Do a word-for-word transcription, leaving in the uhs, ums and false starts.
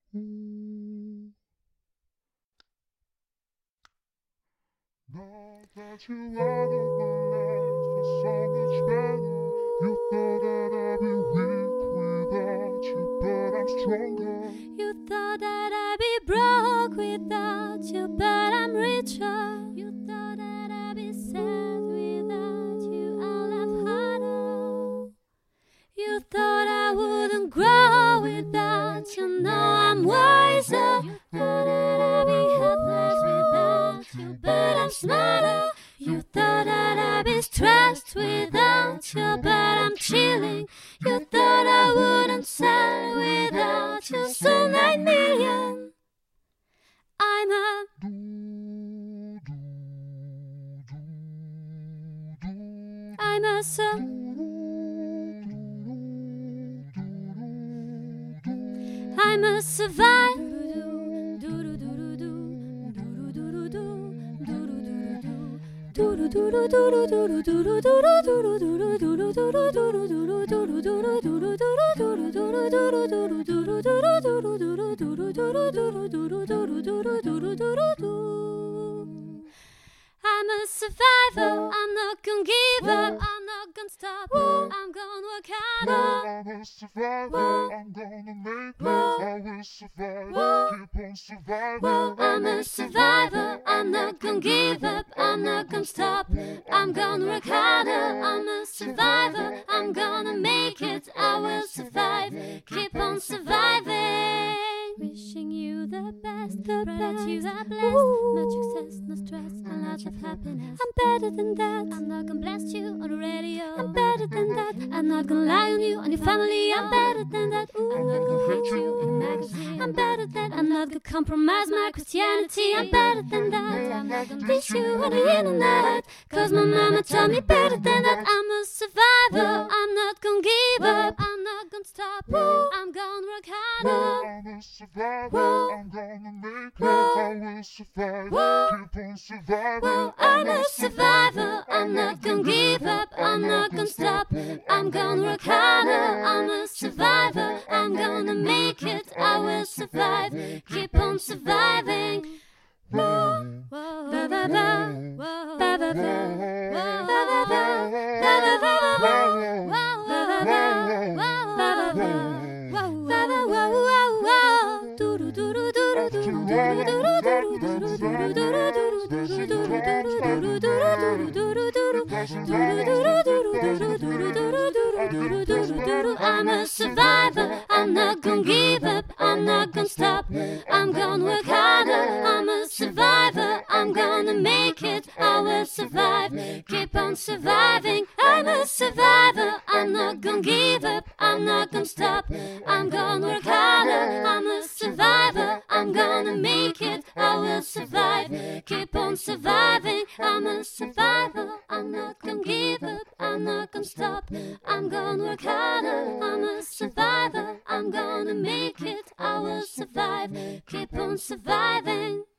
Now that you're out of my life for so much better, you thought that I'd be weak without you, but I'm stronger. You thought that I'd be broke without you, but I'm richer. You thought that I'd be sad without you, I'll laugh harder. You thought I wouldn't grow without you, now I'm wiser. You thought that I'd be helpless without you, but I'm smarter. You thought that I'd be stressed without you, but I'm chilling. You thought I wouldn't sell without you, so nine million. I'm a Do, do, do, do, I'm a sur- do, do, I'm a survivor. I'm a survivor, I'm not gonna give up, I'm not gonna stop, I'm gonna work harder. I'm a survivor, I'm gonna make it, I will survive, keep on surviving. I'm a survivor, I'm not gonna give up, I'm not gonna stop, I'm gonna work harder. I'm a survivor, I'm gonna make it, I will survive, keep on surviving. Wishing you the best, the best, you are blessed. Much success, no stress, and lots of happiness. I'm better than that, I'm not gonna blast you on the radio. I'm better than that, I'm not gonna lie on you and your family. I'm better than that, ooh, I'm not gonna hate you in a magazine. I'm better than, I'm not gonna compromise my Christianity. I'm better than that, I'm not gonna diss you on the internet, cause my mama told me better than that. I'm a survivor, I'm not gonna give up, I'm not gonna stop, I'm gonna work harder. I'm a survivor, I'm gonna make it, I will survive, keep on surviving. I'm a survivor, I'm not gonna give up, I'm not gonna stop, I'm gonna work harder. I'm a survivor, I'm gonna make it, I will survive, keep on surviving. Whoa, whoa, ba ba ba, whoa, ba ba ba, whoa, ba ba ba, ba ba ba, whoa, ba ba ba, whoa, ba ba ba, whoa, ba ba whoa, whoa, whoa, do do do do do do do do do. I'm a survivor, I'm not gonna give up, I'm not gonna stop, I'm gonna work harder. I'm a survivor, I'm gonna make it, I will survive, keep on surviving. I'm a survivor, I'm not gonna give up, I'm not gonna stop, I'm gonna work harder. I'm a survivor, I'm gonna make it, I will survive, keep on surviving. I'm a survivor, I'm not gonna give up, I'm not gonna stop, I'm gonna work harder. I'm a survivor, I'm gonna make it, I will survive, keep on surviving.